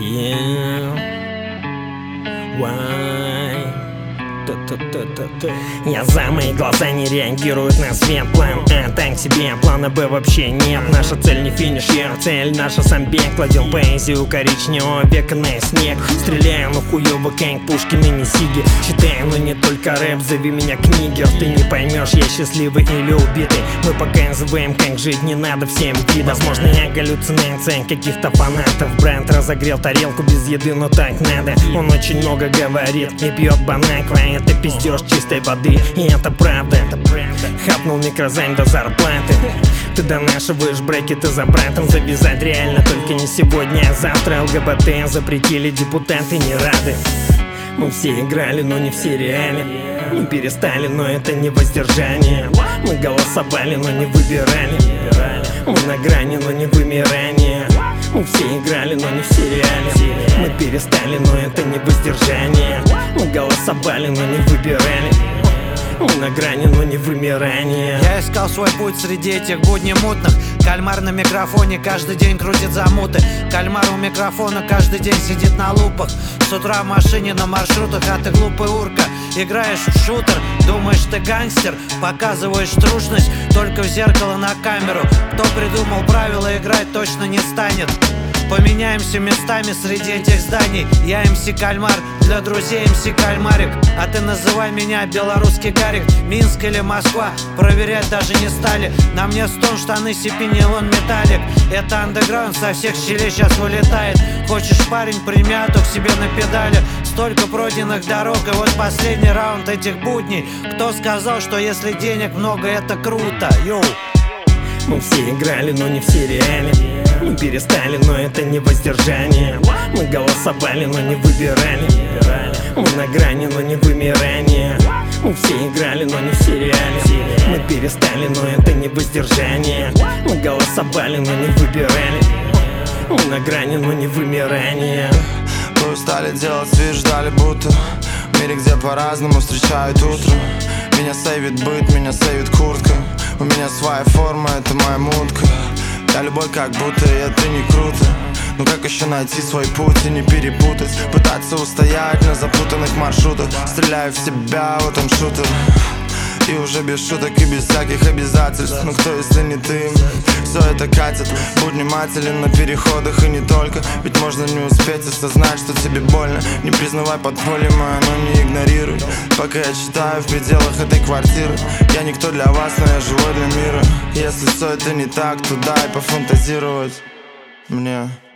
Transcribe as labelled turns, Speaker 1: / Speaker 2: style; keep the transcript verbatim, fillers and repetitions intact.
Speaker 1: Yeah. Why? Я за, мои глаза не реагируют на свет. План А так себе, плана Б вообще нет. Наша цель не финиш, я цель наша сам бег. Кладем поэзию коричневого века на снег. Стреляю, ну хуёво, как Пушкин и не Сиги. Читаю, но не только рэп, зови меня книгер. Ты не поймешь, я счастливый или убитый. Мы показываем, как жить не надо всем видам. Возможно, я галлюцинация каких-то фанатов. Бренд разогрел тарелку без еды, но так надо. Он очень много говорит и пьет бонаква. Это пиздеж чистой воды, и это правда. Хапнул микрозайм до зарплаты. Ты донашиваешь брекеты за братом. Завязать реально только не сегодня, а завтра. ЛГБТ запретили, депутаты не рады. Мы все играли, но не в сериале. Мы перестали, но это не воздержание. Мы голосовали, но не выбирали. Мы на грани, но не вымирание. Мы все играли, но не в сериале. Мы перестали, но это не воздержание. Мы голосовали, но не выбирали. Мы на грани, но не вымирание.
Speaker 2: Я искал свой путь среди этих будней мутных. Кальмар на микрофоне каждый день крутит замуты. Кальмар у микрофона каждый день сидит на лупах. С утра в машине на маршрутах, а ты глупый урка. Играешь в шутер, думаешь ты гангстер. Показываешь трушность только в зеркало на камеру. Кто придумал правила, играть точно не станет. Поменяемся местами среди этих зданий. Я эм си Кальмар, для друзей эм си Кальмарик. А ты называй меня белорусский Гарик. Минск или Москва, проверять даже не стали. На мне стон, штаны, сипи, нейлон, металлик. Это андеграунд, со всех щелей сейчас вылетает. Хочешь, парень, прими, а то к себе на педали. Столько пройденных дорог, и вот последний раунд этих будней. Кто сказал, что если денег много, это круто? Йоу.
Speaker 1: Мы все играли, но не в сериале. Мы перестали, но это не воздержание. Мы голосовали, но не выбирали. Мы на грани, но не вымирание. Мы все играли, но не в сериале. Мы перестали, но это не воздержание. Мы голосовали, но не выбирали. Мы на грани, но не вымирание.
Speaker 3: Мы устали делать вид, ждали будто в мире, где по-разному встречают утро. Меня сейвит быт, меня сейвит куртка. У меня своя форма, это моя мутка. Я любой как будто, и это не круто. Ну как еще найти свой путь и не перепутать? Пытаться устоять на запутанных маршрутах. Стреляю в себя, вот он шутер. И уже без шуток и без всяких обязательств. Ну кто, если не ты? Все это катит. Будь внимателен на переходах и не только. Ведь можно не успеть осознать, что тебе больно. Не признавай подполье мое, но не игнорируй. Пока я читаю в пределах этой квартиры. Я никто для вас, но я живой для мира. Если все это не так, то дай пофантазировать мне.